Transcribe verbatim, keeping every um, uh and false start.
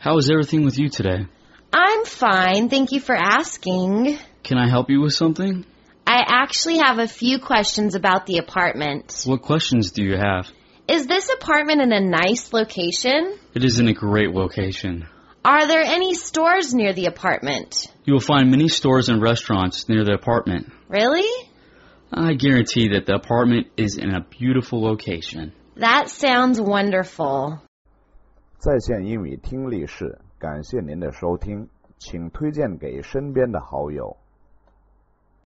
How is everything with you today? I'm fine, thank you for asking. Can I help you with something? I actually have a few questions about the apartment. What questions do you have? Is this apartment in a nice location? It is in a great location. Are there any stores near the apartment? You will find many stores and restaurants near the apartment. Really? I guarantee that the apartment is in a beautiful location. That sounds wonderful. 在线英语听力室，感谢您的收听，请推荐给身边的好友。